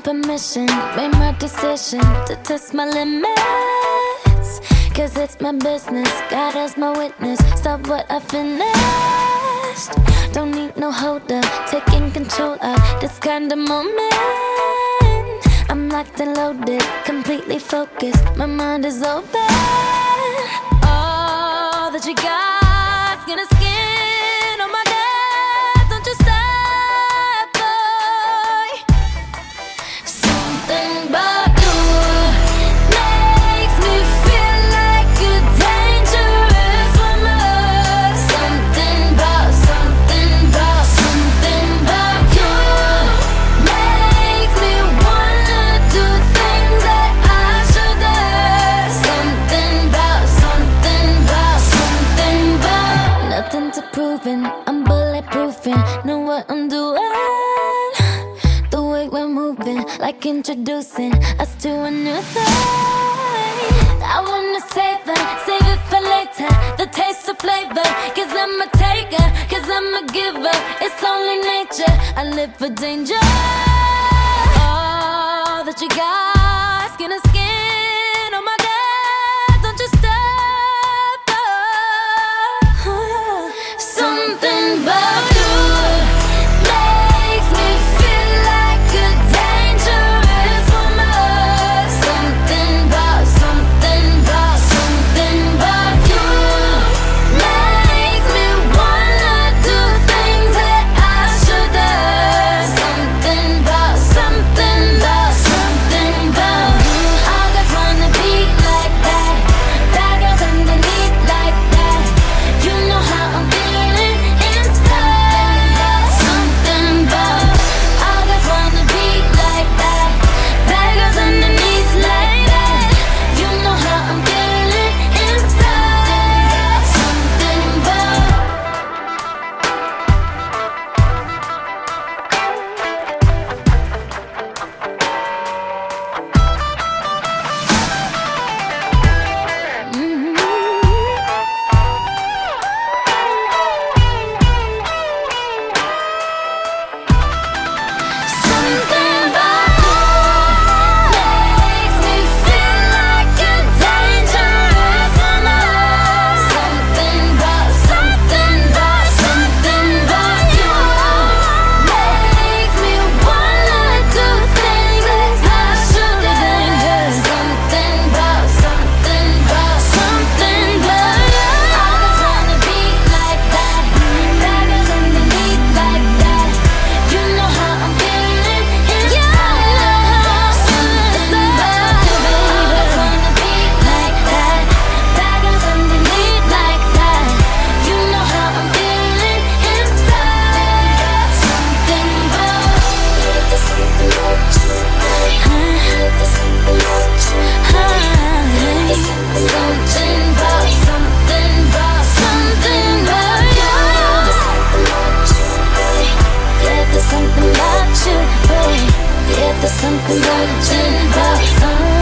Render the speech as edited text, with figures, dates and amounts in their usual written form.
permission, made my decision to test my limits. Cause it's my business, God as my witness. Stop what I finished. Don't need no holder, taking control of this kind of moment. I'm locked and loaded, completely focused, my mind is open. All that you got, skin to skin on my neck. Don't you stop, boy. Something about you makes me feel like a dangerous woman. Something about you makes me wanna do things that I shouldn't. Something about nothing to proving. I'm bulletproofing, know what I'm doing. The way we're moving, like introducing us to a new thing. I wanna save it for later. The taste of flavor, cause I'm a taker, cause I'm a giver. It's only nature, I live for danger. All that you got, skin to skin on my neck. Don't you stop, oh. Something about you makes me feel like a dangerous woman. Something about you makes me wanna do things that I shouldn't. Something about all guys wanna be like that. Bad girls underneath like that. You know how I'm feeling inside. Something about all guys wanna be like that. Bad girls underneath like that. You know how I'm feeling inside. Something about something about you makes me feel like a dangerous woman. Something about you makes me wanna do things that I shouldn't. Something about you. All guys wanna be like that. Bad girls underneath like that. You know how I'm feeling inside. Something about you, baby. All guys wanna be like that. Bad girls underneath like that. You know how I'm feeling inside. Something about there's something about you. There's something about you. There's something about you. Yeah, there's something about you, babe. Yeah, there's something about you, about